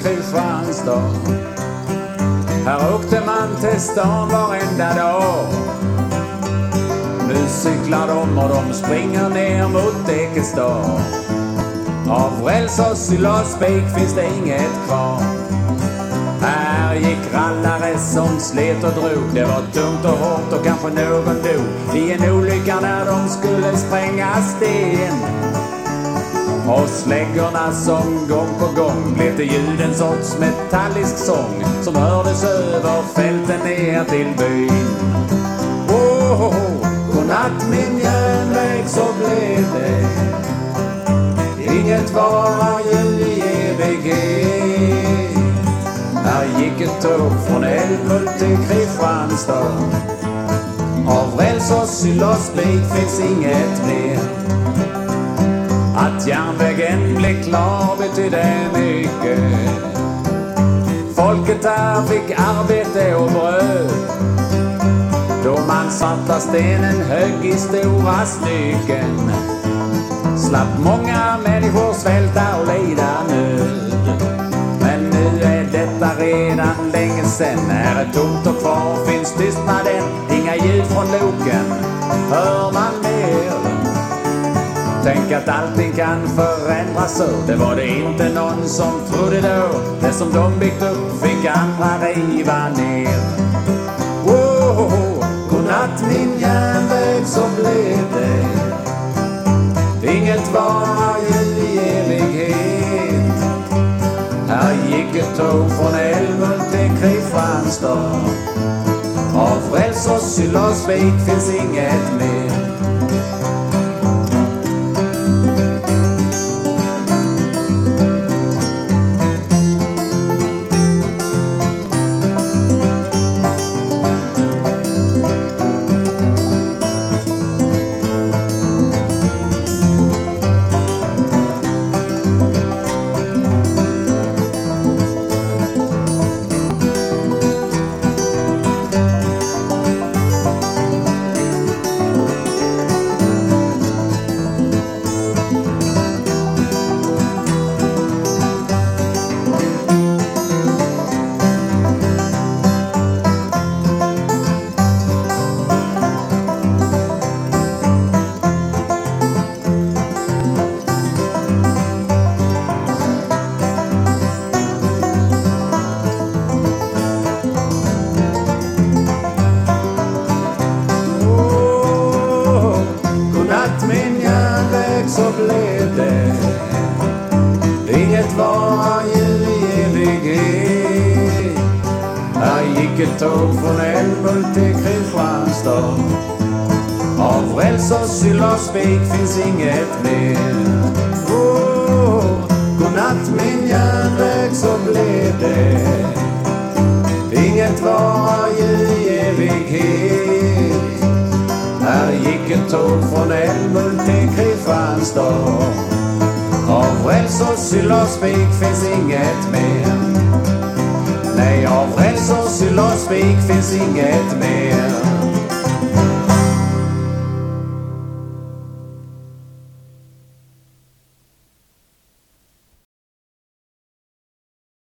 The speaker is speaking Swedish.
Kristianstad. Här åkte man till stan varenda dag. Nu cyklar de och de springer ner mot Ekestad. Av räls och sylaspik finns det inget kvar. Här gick rallare som slet och drog. Det var tungt och hårt och kanske någon dog i en olycka när de skulle spränga sten. Och släggorna som gång på gång blev till ljud en sorts metallisk sång som hördes över fälten ner till byn. Oh, godnatt min järnväg, så blev det. Inget varar ju i evighet. Här gick ett tåg från Älmhult till Kristianstad. Av räls och sylaspik finns inget mer. Att järnvägen blev klar betydde mycket. Folket här fick arbete och bröd. Då man svarta stenen högg i stora stycken slapp många människor svälta och lida nöd. Men nu är detta redan länge sen. Här är tomt och kvar finns tystnaden. Inga ljud från loken hör man mer. Tänk att allting kan förändras så. Det var det inte någon som trodde då. Det som de byggt upp fick andra riva ner. Oh, godnatt min järnväg, så blev det. Inget varar ju i evighet. Här gick ett tåg från Älmhult till Kristianstad. Av räls och sylaspik finns inget mer. Min järnväg, så blev det. Inget varar ju i evighet. Här gick ett tåg från Älmhult till Kristianstad. Av räls och sylaspik finns inget mer. Oh, godnatt min järnväg, så blev det. Inget varar ju i evighet. Här gick ett tåg från Älmhult till Kristianstad. Av räls och sylaspik finns inget mer. Nej, av räls och sylaspik finns inget mer.